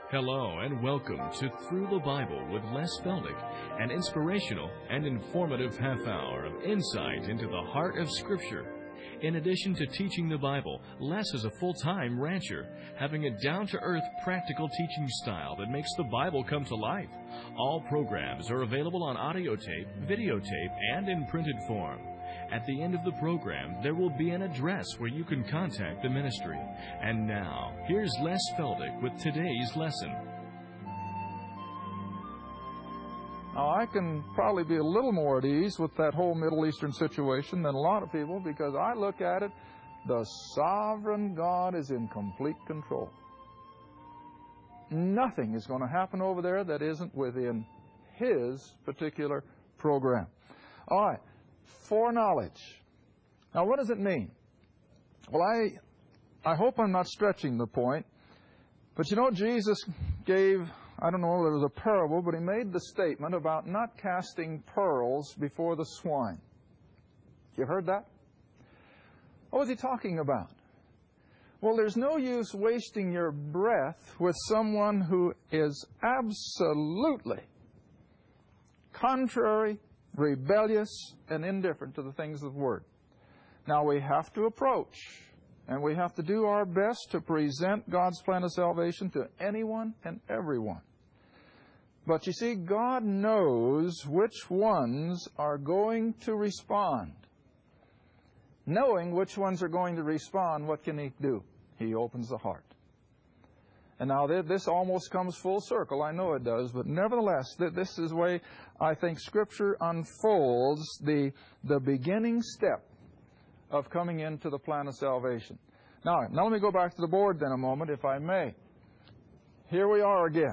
Hello and welcome to Through the Bible with Les Feldick, an inspirational and informative half hour of insight into the heart of Scripture. In addition to teaching the Bible, Les is a full-time rancher, having a down-to-earth, practical teaching style that makes the Bible come to life. All programs are available on audio tape, videotape, and in printed form. At the end of the program, there will be an address where you can contact the ministry. And now, here's Les Feldick with today's lesson. Now, I can probably be a little more at ease with that whole Middle Eastern situation than a lot of people, because I look at it, the sovereign God is in complete control. Nothing is going to happen over there that isn't within His particular program. All right, foreknowledge. Now, what does it mean? Well, I hope I'm not stretching the point, but you know, Jesus gave, I don't know if it was a parable, but He made the statement about not casting pearls before the swine. You heard that? What was He talking about? Well, there's no use wasting your breath with someone who is absolutely contrary, rebellious, and indifferent to the things of the Word. Now, we have to approach, and we have to do our best to present God's plan of salvation to anyone and everyone. But you see, God knows which ones are going to respond. Knowing which ones are going to respond, what can He do? He opens the heart. And now this almost comes full circle. I know it does, but nevertheless, this is the way I think Scripture unfolds the beginning step of coming into the plan of salvation. Now let me go back to the board then a moment, if I may. Here we are again.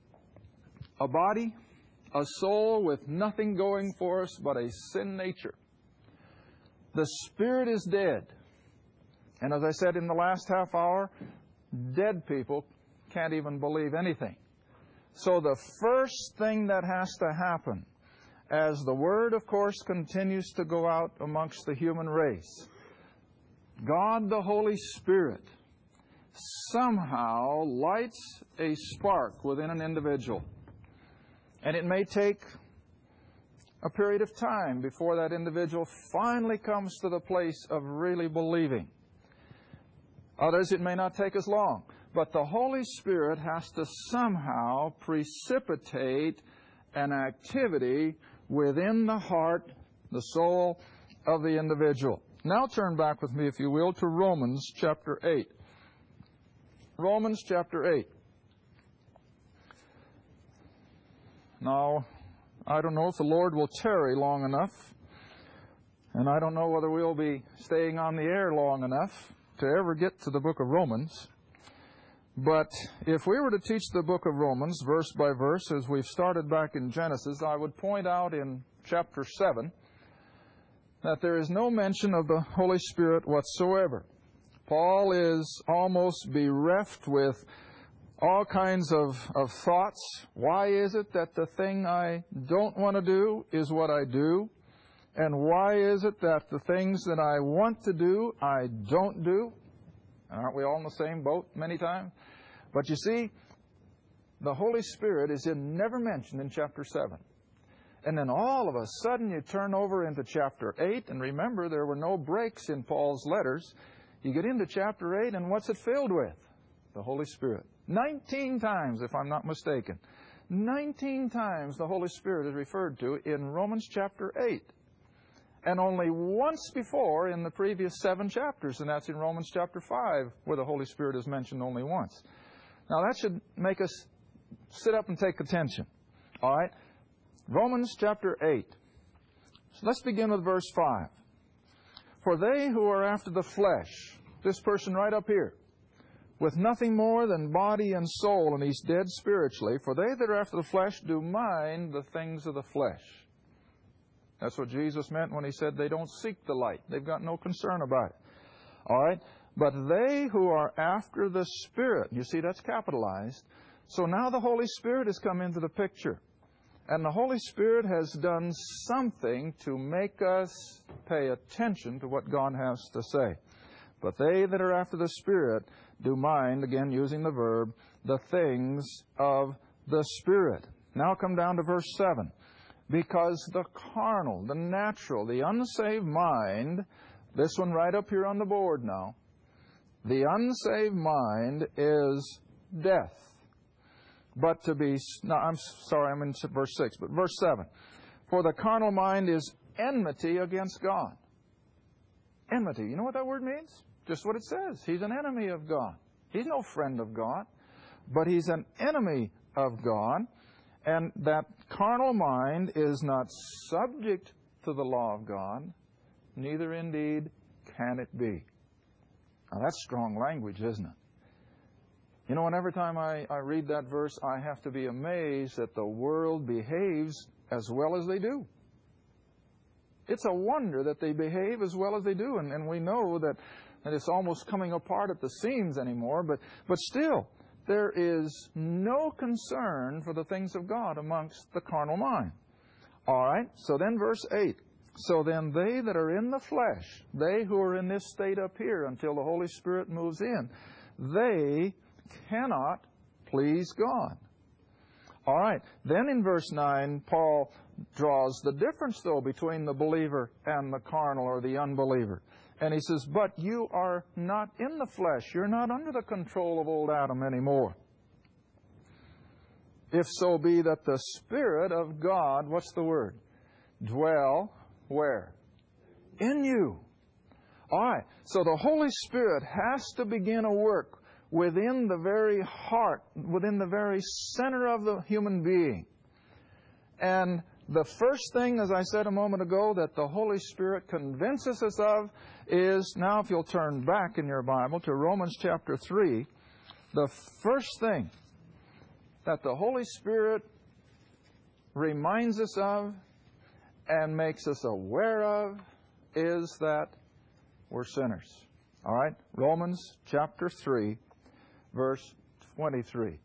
A body, a soul with nothing going for us but a sin nature. The spirit is dead. And as I said in the last half hour, dead people can't even believe anything. So the first thing that has to happen, as the Word, of course, continues to go out amongst the human race, God the Holy Spirit somehow lights a spark within an individual. And it may take a period of time before that individual finally comes to the place of really believing. Others, it may not take as long. But the Holy Spirit has to somehow precipitate an activity within the heart, the soul of the individual. Now turn back with me, if you will, to Romans chapter 8. Romans chapter 8. Now, I don't know if the Lord will tarry long enough, and I don't know whether we'll be staying on the air long enough to ever get to the book of Romans. But if we were to teach the book of Romans verse by verse, as we've started back in Genesis, I would point out in chapter 7 that there is no mention of the Holy Spirit whatsoever. Paul is almost bereft with all kinds of thoughts. Why is it that the thing I don't want to do is what I do? And why is it that the things that I want to do, I don't do? Aren't we all in the same boat many times? But you see, the Holy Spirit is never mentioned in chapter 7. And then all of a sudden you turn over into chapter 8, and remember, there were no breaks in Paul's letters. You get into chapter 8, and what's it filled with? The Holy Spirit. 19 times, if I'm not mistaken. 19 times the Holy Spirit is referred to in Romans chapter 8. And only once before in the previous 7 chapters, and that's in Romans chapter 5, where the Holy Spirit is mentioned only once. Now that should make us sit up and take attention. All right? Romans chapter 8. So let's begin with verse 5. For they who are after the flesh, this person right up here, with nothing more than body and soul, and he's dead spiritually, for they that are after the flesh do mind the things of the flesh. That's what Jesus meant when He said they don't seek the light. They've got no concern about it. All right? But they who are after the Spirit, you see that's capitalized. So now the Holy Spirit has come into the picture. And the Holy Spirit has done something to make us pay attention to what God has to say. But they that are after the Spirit do mind, again using the verb, the things of the Spirit. Now come down to verse 7. Because the carnal, the natural, the unsaved mind, this one right up here on the board now, the unsaved mind is death. But to be, no, I'm sorry, I'm in verse 6, but verse 7. For the carnal mind is enmity against God. Enmity, you know what that word means? Just what it says. He's an enemy of God. He's no friend of God, but he's an enemy of God. And that carnal mind is not subject to the law of God, neither indeed can it be. Now that's strong language, isn't it? You know, and every time I read that verse, I have to be amazed that the world behaves as well as they do. It's a wonder that they behave as well as they do, and we know that it's almost coming apart at the seams anymore, but still, there is no concern for the things of God amongst the carnal mind. All right, so then verse 8. So then they that are in the flesh, they who are in this state up here until the Holy Spirit moves in, they cannot please God. All right, then in verse 9, Paul draws the difference, though, between the believer and the carnal or the unbeliever. And he says, but you are not in the flesh. You're not under the control of old Adam anymore. If so be that the Spirit of God, what's the word? Dwell where? In you. All right, so the Holy Spirit has to begin a work within the very heart, within the very center of the human being. And the first thing, as I said a moment ago, that the Holy Spirit convinces us of is, now if you'll turn back in your Bible to Romans chapter 3, the first thing that the Holy Spirit reminds us of and makes us aware of is that we're sinners. All right? Romans chapter 3, verse 23.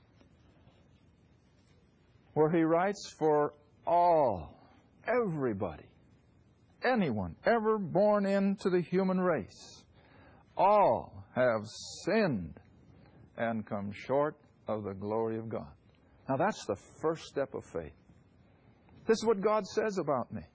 Where he writes, for all, everybody, anyone ever born into the human race, all have sinned and come short of the glory of God. Now that's the first step of faith. This is what God says about me.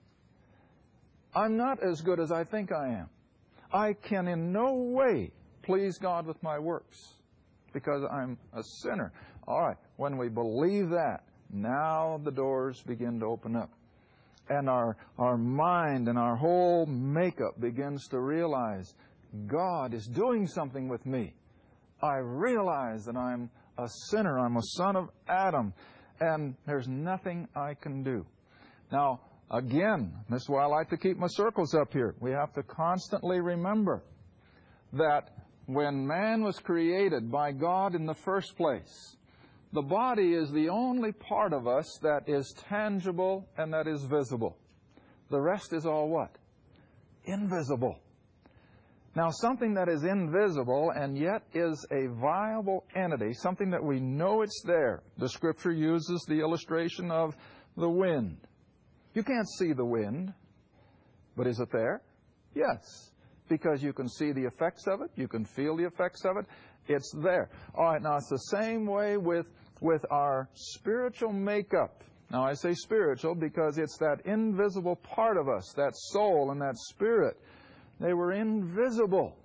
I'm not as good as I think I am. I can in no way please God with my works because I'm a sinner. All right, when we believe that, now the doors begin to open up. And our mind and our whole makeup begins to realize God is doing something with me. I realize that I'm a sinner. I'm a son of Adam. And there's nothing I can do. Now, again, this is why I like to keep my circles up here. We have to constantly remember that when man was created by God in the first place, the body is the only part of us that is tangible and that is visible. The rest is all what? Invisible. Now, something that is invisible and yet is a viable entity, something that we know it's there. The Scripture uses the illustration of the wind. You can't see the wind, but is it there? Yes, because you can see the effects of it. You can feel the effects of it. It's there. All right, now it's the same way with our spiritual makeup. Now I say spiritual because it's that invisible part of us, that soul and that spirit. They were invisible.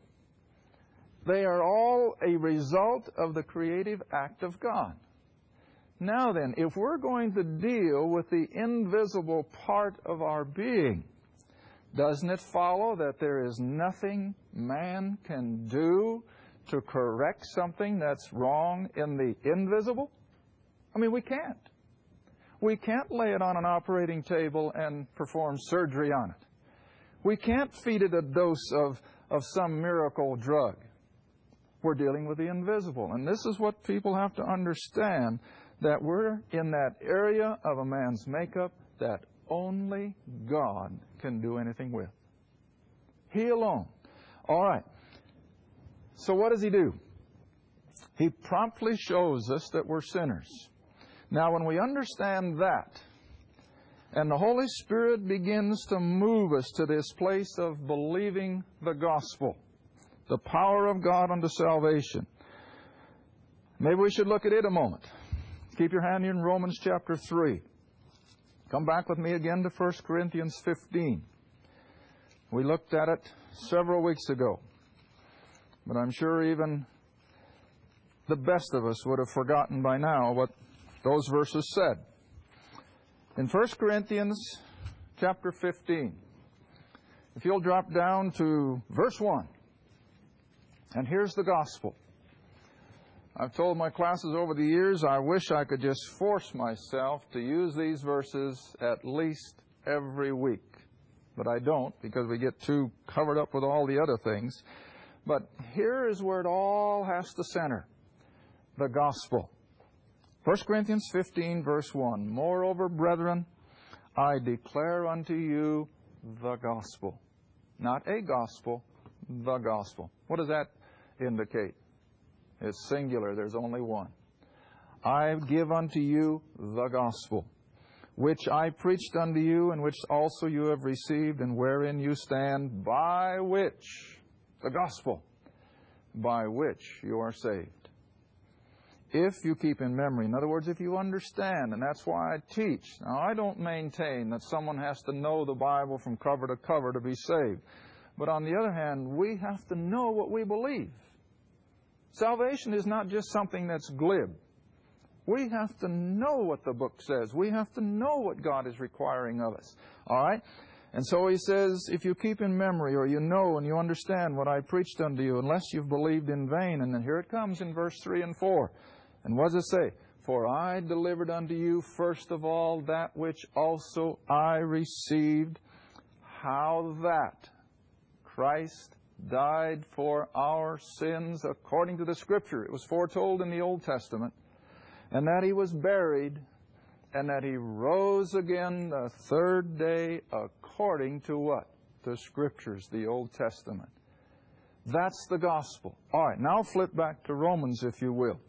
They are all a result of the creative act of God. Now then, if we're going to deal with the invisible part of our being, doesn't it follow that there is nothing man can do to correct something that's wrong in the invisible? I mean, we can't. We can't lay it on an operating table and perform surgery on it. We can't feed it a dose of some miracle drug. We're dealing with the invisible. And this is what people have to understand, that we're in that area of a man's makeup that only God can do anything with. He alone. All right. So what does he do? He promptly shows us that we're sinners. Now, when we understand that, and the Holy Spirit begins to move us to this place of believing the gospel, The power of God unto salvation. Maybe we should look at it a moment. Keep your hand in Romans chapter 3. Come back with me again to 1 Corinthians 15. We looked at it several weeks ago. But I'm sure even the best of us would have forgotten by now what those verses said. In 1 Corinthians chapter 15, if you'll drop down to verse 1, and here's the gospel. I've told my classes over the years, I wish I could just force myself to use these verses at least every week. But I don't, because we get too covered up with all the other things. But here is where it all has to center. The gospel. 1 Corinthians 15, verse 1. Moreover, brethren, I declare unto you the gospel. Not a gospel, the gospel. What does that indicate? It's singular. There's only one. I give unto you the gospel, which I preached unto you, and which also you have received, and wherein you stand, by which, the gospel, by which you are saved. If you keep in memory, in other words, if you understand, and that's why I teach. Now, I don't maintain that someone has to know the Bible from cover to cover to be saved. But on the other hand, we have to know what we believe. Salvation is not just something that's glib. We have to know what the book says. We have to know what God is requiring of us. All right? And so he says, if you keep in memory, or you know and you understand what I preached unto you, unless you've believed in vain. And then here it comes in verse 3 and 4. And what does it say? For I delivered unto you first of all that which also I received, how that Christ died for our sins according to the Scripture. It was foretold in the Old Testament. And that He was buried, and that He rose again the third day according to what? The Scriptures, the Old Testament. That's the gospel. All right, now flip back to Romans, if you will.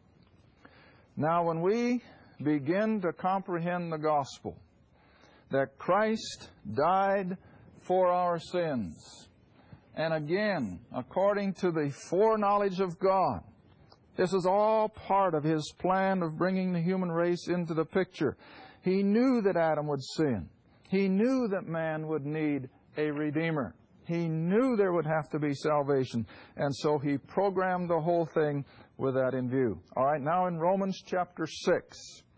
Now, when we begin to comprehend the gospel, that Christ died for our sins, and again, according to the foreknowledge of God, this is all part of His plan of bringing the human race into the picture. He knew that Adam would sin. He knew that man would need a Redeemer. He knew there would have to be salvation. And so He programmed the whole thing with that in view. All right, now in Romans chapter 6,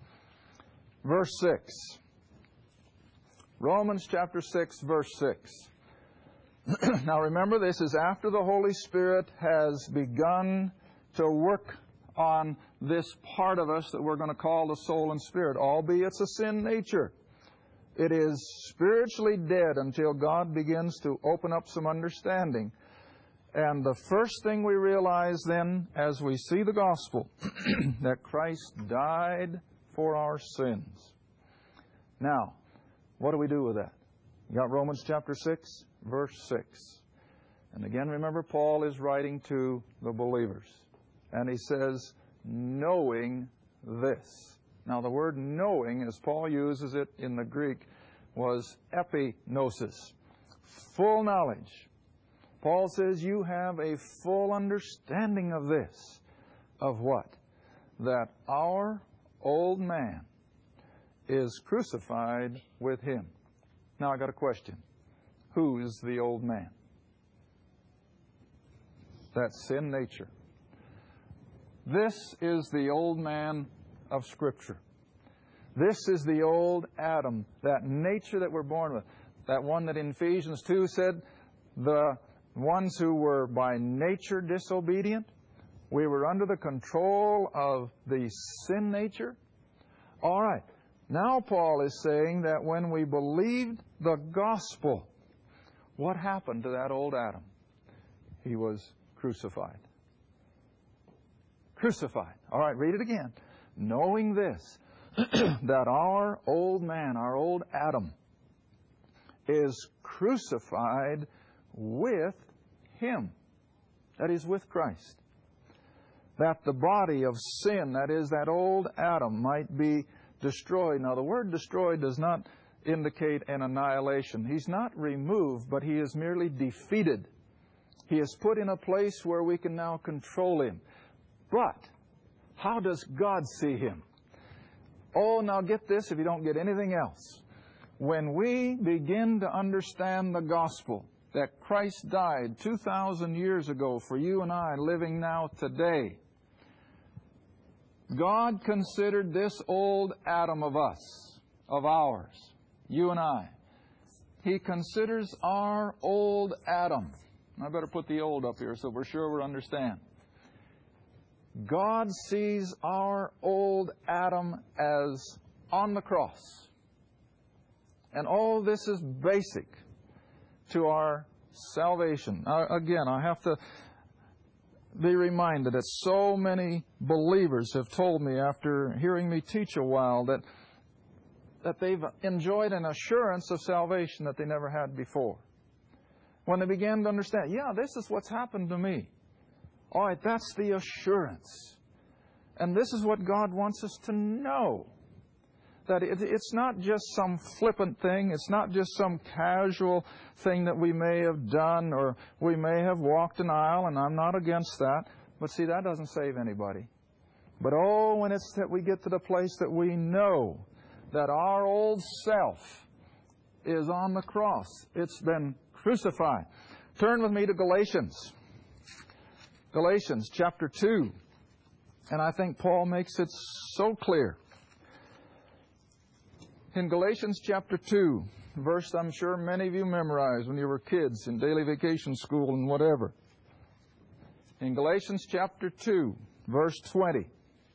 verse 6. Romans chapter 6, verse 6. Now remember, this is after the Holy Spirit has begun to work on this part of us that we're going to call the soul and spirit, albeit it's a sin nature. It is spiritually dead until God begins to open up some understanding. And the first thing we realize then, as we see the gospel, that Christ died for our sins. Now, what do we do with that? You got Romans chapter 6, verse 6. And again, remember, Paul is writing to the believers. And he says, knowing this. Now, the word knowing, as Paul uses it in the Greek, was epignosis, full knowledge. Paul says you have a full understanding of this. Of what? That our old man is crucified with Him. Now, I got a question. Who is the old man? That's sin nature. This is the old man of Scripture. This is the old Adam, that nature that we're born with. That one that in Ephesians 2 said, the ones who were by nature disobedient, we were under the control of the sin nature. All right. Now Paul is saying that when we believed the gospel, what happened to that old Adam? He was crucified. Crucified. All right, read it again. Knowing this, that our old man, our old Adam, is crucified with Him. That is, with Christ. That the body of sin, that is, that old Adam, might be destroyed. Now, the word destroyed does not indicate an annihilation. He's not removed, but he is merely defeated. He is put in a place where we can now control Him. But how does God see Him? Oh, now get this if you don't get anything else. When we begin to understand the gospel, that Christ died 2,000 years ago for you and I living now today, God considered this old Adam of us, of ours, you and I. He considers our old Adam. I better put the old up here so we're sure we understand. God sees our old Adam as on the cross. And all this is basic to our salvation. Again, I have to be reminded that so many believers have told me after hearing me teach a while that they've enjoyed an assurance of salvation that they never had before. When they began to understand, this is what's happened to me. All right, that's the assurance. And this is what God wants us to know. That it's not just some flippant thing. It's not just some casual thing that we may have done or we may have walked an aisle, and I'm not against that. But see, that doesn't save anybody. But when it's that we get to the place that we know that our old self is on the cross. It's been crucified. Turn with me to Galatians. Galatians chapter 2. And I think Paul makes it so clear. In Galatians chapter 2, verse I'm sure many of you memorized when you were kids in daily vacation school and whatever. In Galatians chapter 2, verse 20.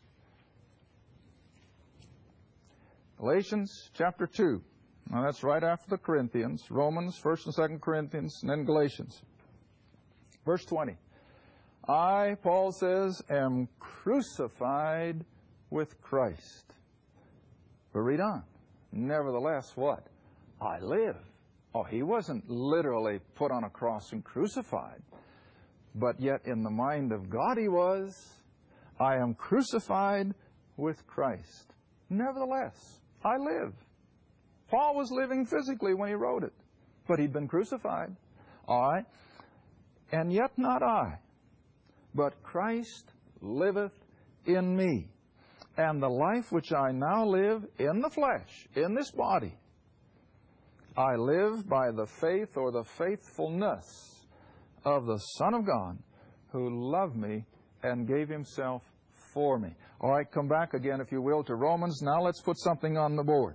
Galatians chapter 2. Now that's right after the Corinthians. Romans, 1st and 2nd Corinthians, and then Galatians. Verse 20. I, Paul says, am crucified with Christ. But read on. Nevertheless, what? I live. Oh, he wasn't literally put on a cross and crucified. But yet in the mind of God he was. I am crucified with Christ. Nevertheless, I live. Paul was living physically when he wrote it. But he'd been crucified. All right. And yet not I, but Christ liveth in me. And the life which I now live in the flesh, in this body, I live by the faith or the faithfulness of the Son of God who loved me and gave Himself for me. All right, come back again, if you will, to Romans. Now let's put something on the board.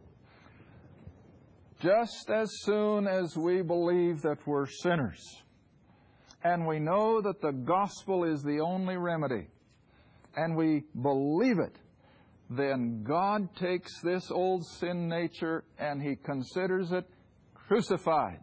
Just as soon as we believe that we're sinners, and we know that the gospel is the only remedy, and we believe it, then God takes this old sin nature and He considers it crucified.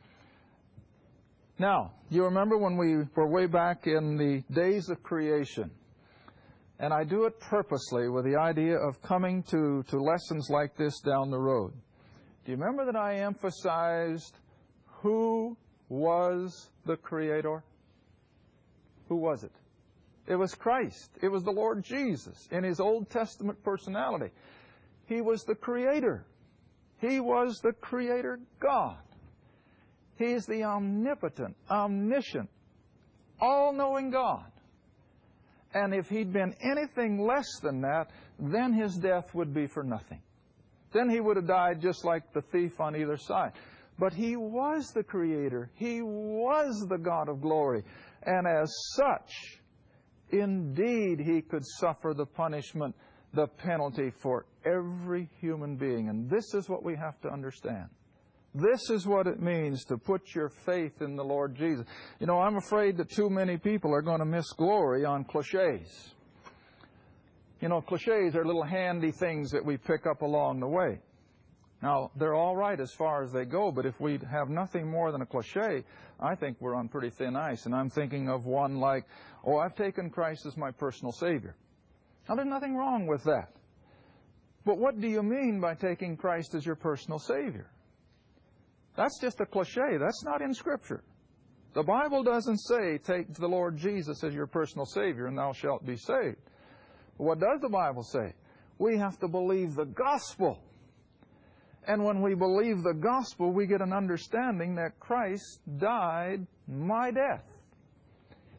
Now, you remember when we were way back in the days of creation, and I do it purposely with the idea of coming to lessons like this down the road. Do you remember that I emphasized who was the Creator? Who was it? It was Christ. It was the Lord Jesus in His Old Testament personality. He was the Creator. He was the Creator God. He's the omnipotent, omniscient, all-knowing God. And if He'd been anything less than that, then His death would be for nothing. Then He would have died just like the thief on either side. But He was the Creator. He was the God of glory. And as such, indeed, He could suffer the punishment, the penalty for every human being. And this is what we have to understand. This is what it means to put your faith in the Lord Jesus. You know, I'm afraid that too many people are going to miss glory on cliches. You know, cliches are little handy things that we pick up along the way. Now, they're all right as far as they go, but if we have nothing more than a cliche, I think we're on pretty thin ice. And I'm thinking of one like, oh, I've taken Christ as my personal Savior. Now, there's nothing wrong with that. But what do you mean by taking Christ as your personal Savior? That's just a cliche. That's not in Scripture. The Bible doesn't say, take the Lord Jesus as your personal Savior and thou shalt be saved. But what does the Bible say? We have to believe the gospel. And when we believe the gospel, we get an understanding that Christ died my death.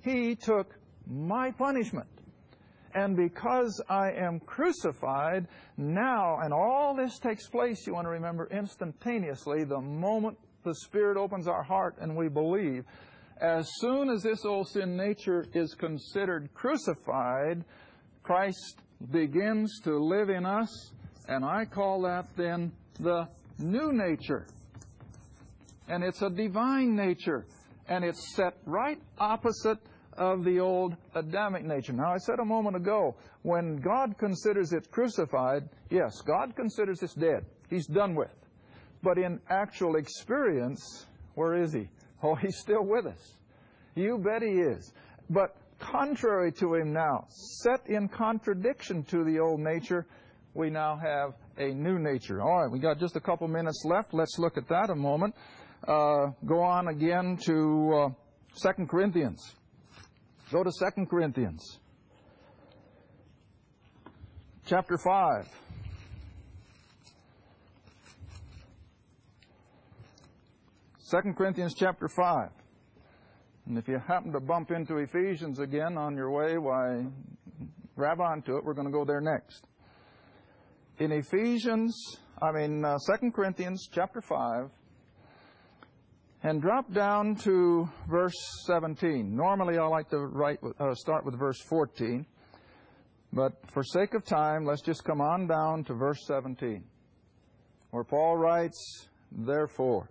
He took my punishment. And because I am crucified, now, and all this takes place, you want to remember, instantaneously, the moment the Spirit opens our heart and we believe, as soon as this old sin nature is considered crucified, Christ begins to live in us, and I call that then the new nature. And it's a divine nature, and it's set right opposite of the old Adamic nature. Now, I said a moment ago, when God considers it crucified, yes, God considers this dead. He's done with. But in actual experience, where is He? Oh, He's still with us. You bet He is. But contrary to Him now, set in contradiction to the old nature, we now have a new nature. All right, we got just a couple minutes left. Let's look at that a moment. Go on again to 2 Corinthians. Go to 2 Corinthians, chapter 5. Second Corinthians chapter 5. And if you happen to bump into Ephesians again on your way, why, grab onto it. We're going to go there next. In 2 Corinthians chapter 5, and drop down to verse 17. Normally I like to start with verse 14, but for sake of time, let's just come on down to verse 17, where Paul writes, "Therefore,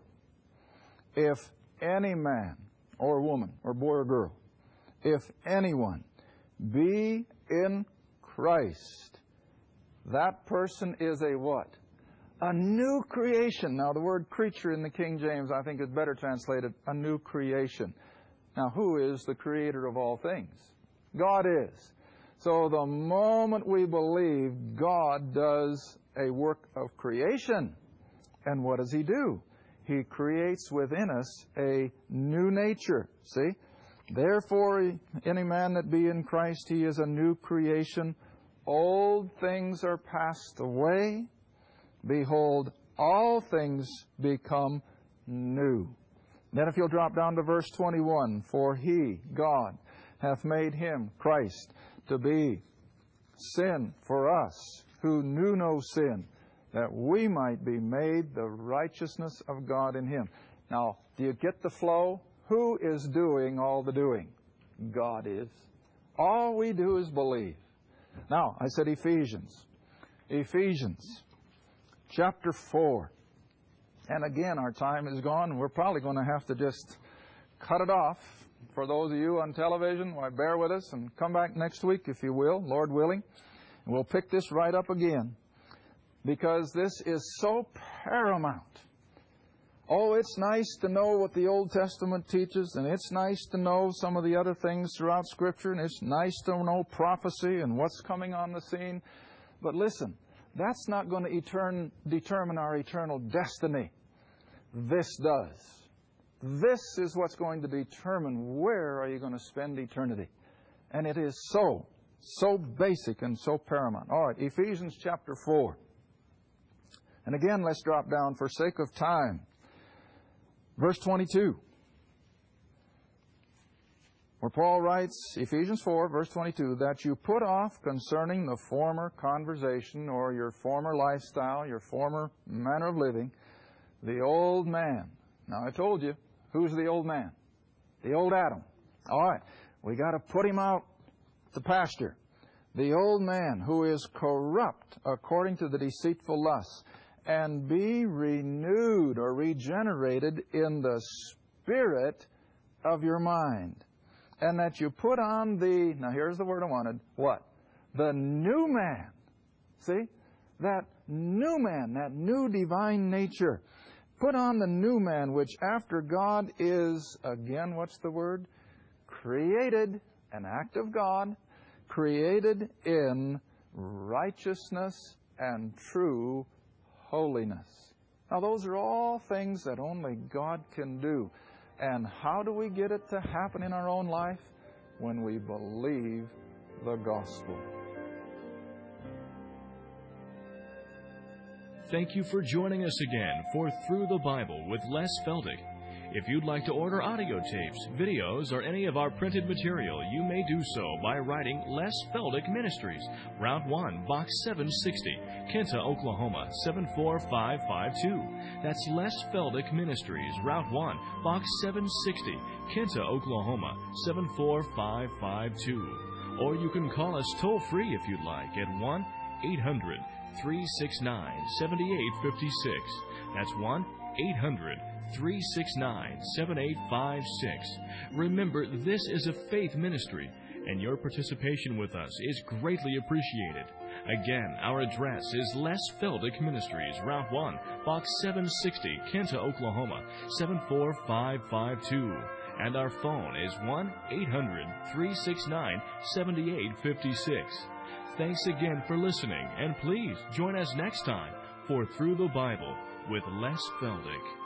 if any man or woman or boy or girl, if anyone be in Christ, that person is a what? A new creation." Now, the word creature in the King James, I think, is better translated, a new creation. Now, who is the creator of all things? God is. So the moment we believe, God does a work of creation. And what does He do? He creates within us a new nature. See? "Therefore, any man that be in Christ, he is a new creation. Old things are passed away. Behold, all things become new." Then if you'll drop down to verse 21, "For He, God, hath made Him, Christ, to be sin for us, who knew no sin, that we might be made the righteousness of God in Him." Now, do you get the flow? Who is doing all the doing? God is. All we do is believe. Now, I said Ephesians. Ephesians chapter 4. And again, our time is gone. We're probably going to have to just cut it off. For those of you on television, why, bear with us and come back next week, if you will, Lord willing. And we'll pick this right up again, because this is so paramount. Oh, it's nice to know what the Old Testament teaches, and it's nice to know some of the other things throughout Scripture, and it's nice to know prophecy and what's coming on the scene. But listen, that's not going to determine our eternal destiny. This does. This is what's going to determine where are you going to spend eternity. And it is so basic and so paramount. All right, Ephesians chapter 4. And again, let's drop down for sake of time. Verse 22. Where Paul writes, Ephesians 4, verse 22, "That you put off concerning the former conversation," or your former lifestyle, your former manner of living, "the old man." Now, I told you, who's the old man? The old Adam. All right, we got to put him out to pasture. "The old man who is corrupt according to the deceitful lusts, and be renewed," or regenerated, "in the spirit of your mind. And that you put on the," now here's the word I wanted, what? "The new man." See? That new man, that new divine nature. "Put on the new man, which after God is," again, what's the word? "Created," an act of God, "created in righteousness and true holiness." Now, those are all things that only God can do. And how do we get it to happen in our own life? When we believe the gospel. Thank you for joining us again for Through the Bible with Les Feldick. If you'd like to order audio tapes, videos, or any of our printed material, you may do so by writing Les Feldick Ministries, Route 1, Box 760, Kinta, Oklahoma 74552. That's Les Feldick Ministries, Route 1, Box 760, Kinta, Oklahoma 74552. Or you can call us toll-free if you'd like at 1-800-369-7856. That's 1-800-369-7856. Remember, this is a faith ministry, and your participation with us is greatly appreciated. Again, our address is Les Feldick Ministries, Route 1, Box 760, Kinta, Oklahoma 74552. And our phone is 1-800-369-7856. Thanks again for listening, and please join us next time for Through the Bible with Les Feldick.